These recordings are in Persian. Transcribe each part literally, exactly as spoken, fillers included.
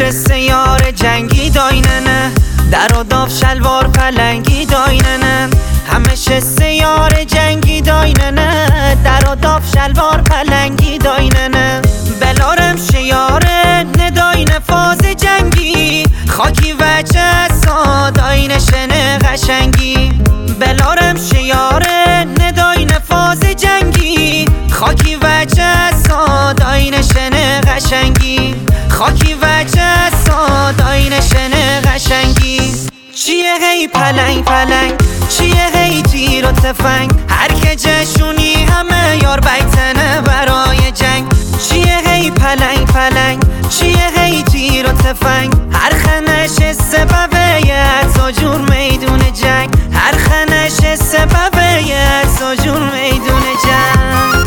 سیار جنگی دایننه، در و داف شلوار پلنگی دایننه. همشه سیار جنگی دایننه، در و داف شلوار پلنگی دایننه. بلارم شیاره نداینه فاز جنگی، خاکی وجه ساداینه شنه قشنگی. بلارم شیاره نداینه فاز جنگی، خاکی وجه ساداینه شنه قشنگی. خاکی وجه ساداینه شنه قشنگی. چیه هی پلنگ پلنگ، چیه هی تیر و تفنگ، هر که جشونی همه یار بیتنه برای جنگ. چیه هی پلنگ پلنگ، چیه هی تیر و تفنگ، هر خنش سببه یه و جور میدون جنگ. هر خنش سببه یه و جور میدون جنگ.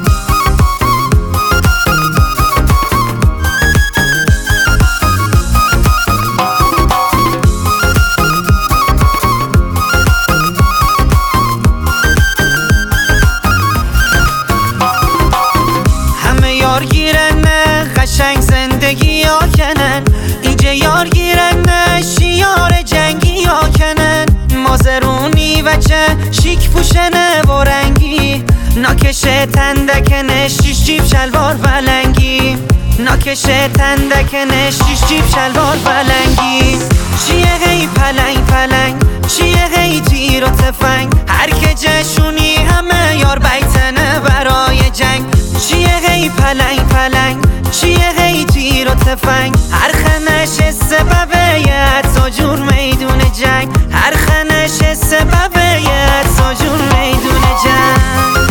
یار گیرنه قشنگ زندگی ها کنن، اینجا یار گیرنه شیار جنگی ها کنن. مازرونی و چه شیک پوشنه و رنگی، ناکشه تندکنه شیش جیب شلوار بلنگی. ناکشه تندکنه شیش جیب شلوار بلنگی. چیه هی پلنگ پلنگ، چیه هی تیر و تفنگ، هر که جشونی همه یار بیتنه برای جنگ. چیه هی پلنگ پلنگ، چیه هی تیر و تفنگ، هر خنش سببه یه و جور میدون جنگ. هر خنش سببه یه و جور میدون جنگ.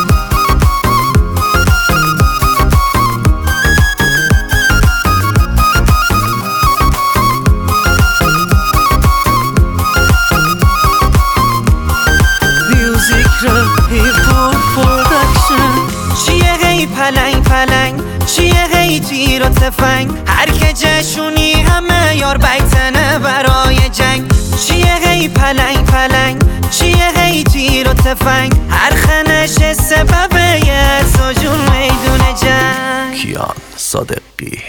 چیه هی پلنگ پلنگ، چیه هی تیر و تفنگ، هر که جشونی همه یار بیتنه برای جنگ. چیه هی پلنگ پلنگ، چیه هی تیر و تفنگ، هر خنش سببه یه و جور میدون جنگ. کیان صادقی.